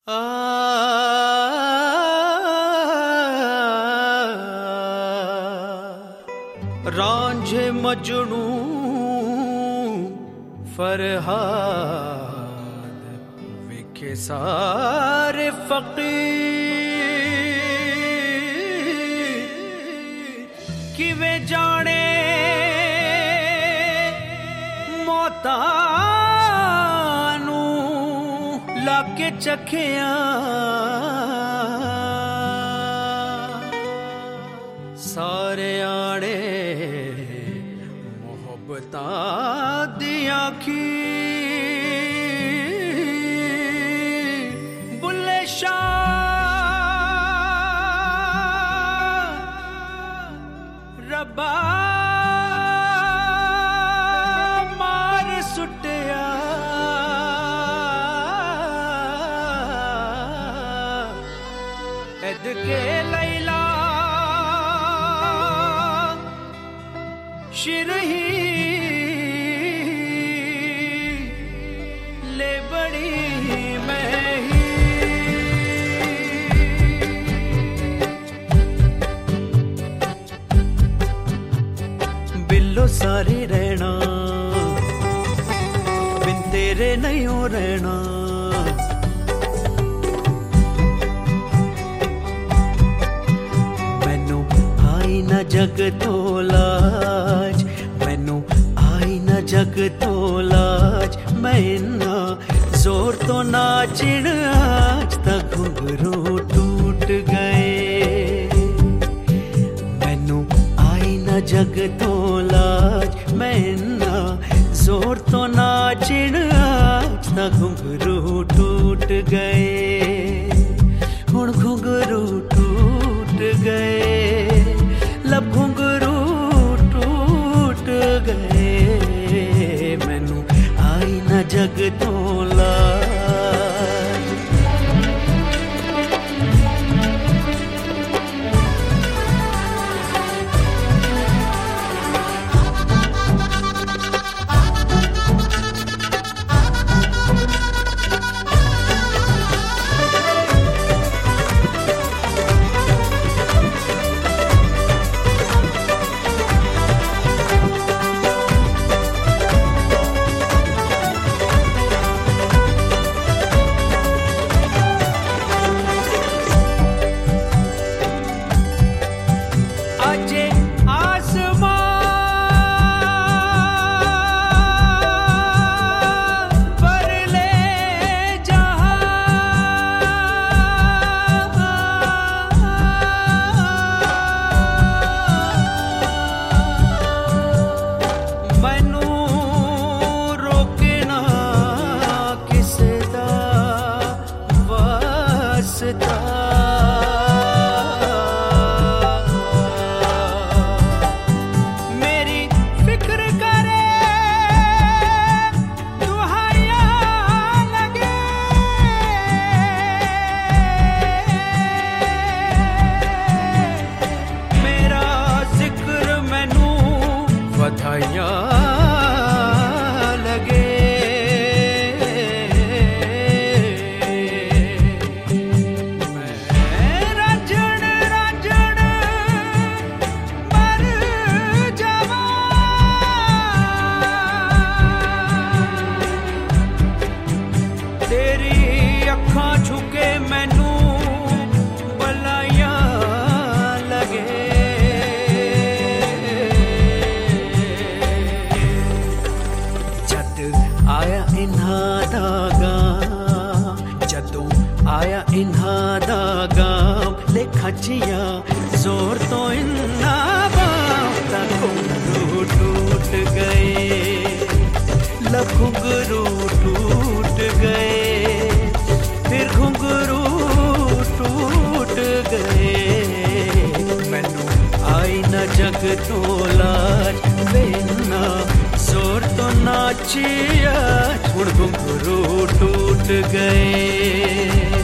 रांझे मजनू फरहाद विखे सारे फकीर किवें जाने मौतां नू लाके चखिया सारे आड़े मोहब्बतां दी आखी बुल्ले शाह रब्बा मार सुटिया एद के लैला शिरही ले बड़ी मैं ही बिल्लो सारे रहना बिन तेरे नहीं हो रहना मैनू आई ना जग तो लाज मैनू आई ना जग तो लाज मैं इन्ना जोर तो नाचण आज तक घुंघरू टूट गए मैनू आई ना जग तो लाज मैं इन्ना जोर तो नाचण आज तक घुंघरू टूट गए हुण घुंघरू टूट गए लब घुंघरू टूट गए मैनू आई ना जग तो लाज मेरी फिक्र करे दुहाइया लगे मेरा जिक्र मैनू वधाइया लगे तेरी अखां झुके मैनू बलाइया लगे जद आया इन्हां दा गाम जदों आया इन्हां दा गाम लेखा जिया जोर तो इन्ना बाम तां घुंघरू टूट गए लब घुंघरू टूट गए फिर घुंघरू टूट गए मैनू आई ना जग तो लाज बेना जोर तो नाचिया हुण घुंघरू टूट गए